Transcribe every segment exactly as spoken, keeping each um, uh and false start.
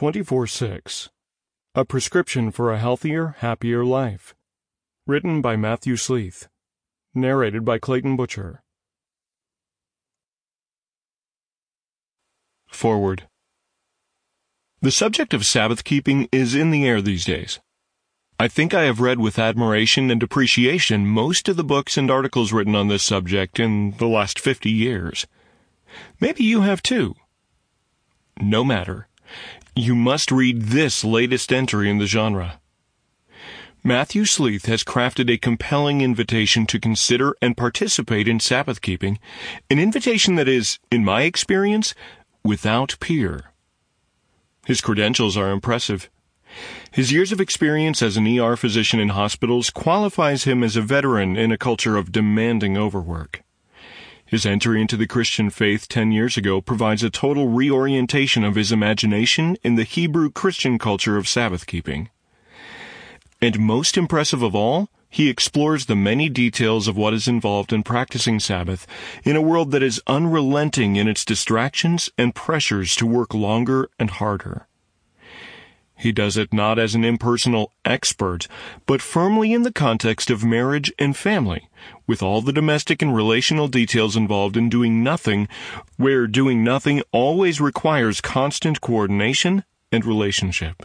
twenty-four six. A Prescription for a Healthier, Happier Life. Written by Matthew Sleeth. Narrated by Clayton Butcher. Forward. The subject of Sabbath keeping is in the air these days. I think I have read with admiration and appreciation most of the books and articles written on this subject in the last fifty years. Maybe you have too. No matter. You must read this latest entry in the genre. Matthew Sleeth has crafted a compelling invitation to consider and participate in Sabbath keeping, an invitation that is, in my experience, without peer. His credentials are impressive. His years of experience as an E R physician in hospitals qualifies him as a veteran in a culture of demanding overwork. His entry into the Christian faith ten years ago provides a total reorientation of his imagination in the Hebrew Christian culture of Sabbath keeping. And most impressive of all, he explores the many details of what is involved in practicing Sabbath in a world that is unrelenting in its distractions and pressures to work longer and harder. He does it not as an impersonal expert, but firmly in the context of marriage and family, with all the domestic and relational details involved in doing nothing, where doing nothing always requires constant coordination and relationship.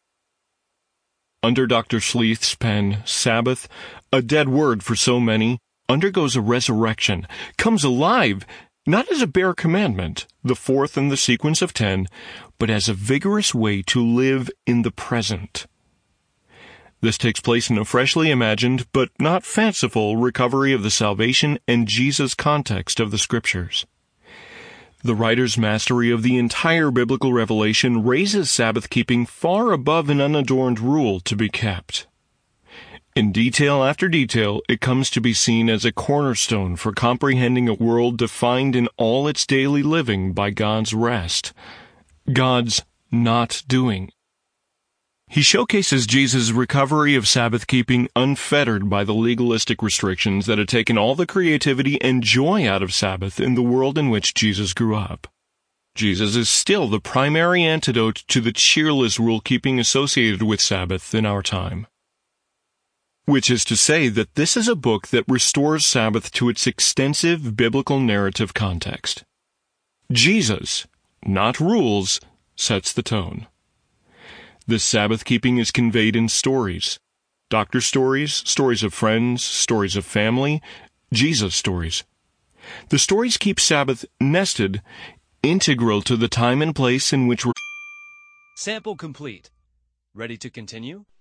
Under Doctor Sleeth's pen, Sabbath, a dead word for so many, undergoes a resurrection, comes alive, not as a bare commandment, the fourth in the sequence of ten, but as a vigorous way to live in the present. This takes place in a freshly imagined, but not fanciful, recovery of the salvation and Jesus context of the Scriptures. The writer's mastery of the entire biblical revelation raises Sabbath keeping far above an unadorned rule to be kept. In detail after detail, it comes to be seen as a cornerstone for comprehending a world defined in all its daily living by God's rest, God's not doing. He showcases Jesus' recovery of Sabbath keeping unfettered by the legalistic restrictions that had taken all the creativity and joy out of Sabbath in the world in which Jesus grew up. Jesus is still the primary antidote to the cheerless rule-keeping associated with Sabbath in our time. Which is to say that this is a book that restores Sabbath to its extensive biblical narrative context. Jesus, not rules, sets the tone. This Sabbath keeping is conveyed in stories. Doctor stories, stories of friends, stories of family, Jesus stories. The stories keep Sabbath nested, integral to the time and place in which we're... Sample complete. Ready to continue?